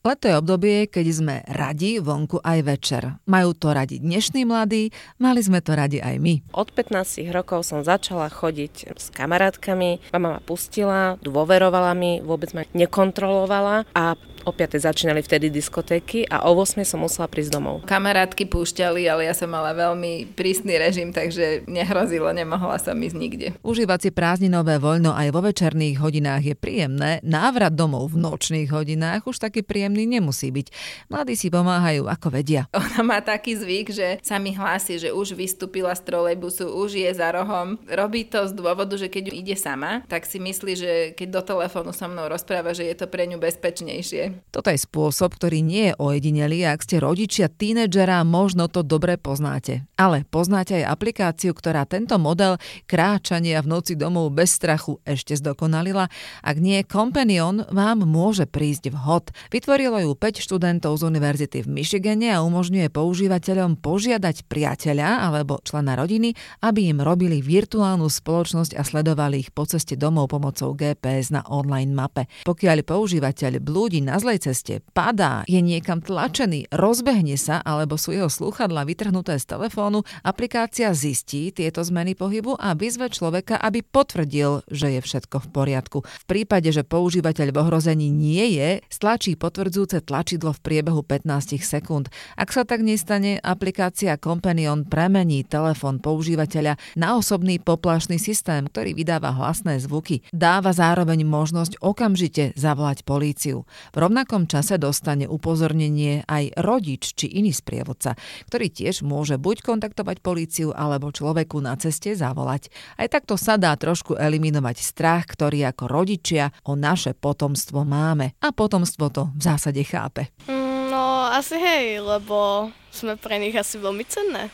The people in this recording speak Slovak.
Leto je obdobie, keď sme radi vonku aj večer. Majú to radi dnešní mladí, mali sme to radi aj my. Od 15 rokov som začala chodiť s kamarátkami. Mama ma pustila, dôverovala mi, vôbec ma nekontrolovala a o 5 začínali vtedy diskotéky a o 8 som musela prísť domov. Kamarátky púšťali, ale ja som mala veľmi prísny režim, takže nehrozilo, nemohla som ísť nikde. Užívať si prázdninové voľno aj vo večerných hodinách je príjemné, návrat domov v nočných hodinách už taký príjemný nemusí byť. Mladí si pomáhajú ako vedia. Ona má taký zvyk, že sa mi hlási, že už vystúpila z trolejbusu, už je za rohom. Robí to z dôvodu, že keď ide sama, tak si myslí, že keď do telefónu so mnou rozpráva, že je to pre ňu bezpečnejšie. Toto je spôsob, ktorý nie je ojedinelý, ak ste rodičia tínedžera, možno to dobre poznáte. Ale poznáte aj aplikáciu, ktorá tento model kráčania v noci domov bez strachu ešte zdokonalila. Ak nie, Companion vám môže prísť vhod. Vytvorilo ju 5 študentov z univerzity v Michigane a umožňuje používateľom požiadať priateľa alebo člena rodiny, aby im robili virtuálnu spoločnosť a sledovali ich po ceste domov pomocou GPS na online mape. Pokiaľ používateľ blúdi na zlej ceste, padá, je niekam tlačený, rozbehne sa alebo sú jeho slúchadlá vytrhnuté z telefónu, aplikácia zistí tieto zmeny pohybu a vyzve človeka, aby potvrdil, že je všetko v poriadku. V prípade, že používateľ v ohrození nie je, stlačí potvrdzujúce tlačidlo v priebehu 15 sekúnd. Ak sa tak nestane, aplikácia Companion premení telefón používateľa na osobný poplašný systém, ktorý vydáva hlasné zvuky. Dáva zároveň možnosť okamžite zavolať políciu. V rovnakom čase dostane upozornenie aj rodič či iný sprievodca, ktorý tiež môže buď kontaktovať políciu alebo človeku na ceste zavolať. Aj takto sa dá trošku eliminovať strach, ktorý ako rodičia o naše potomstvo máme. A potomstvo to v zásade chápe. No asi hej, lebo sme pre nich asi veľmi cenné.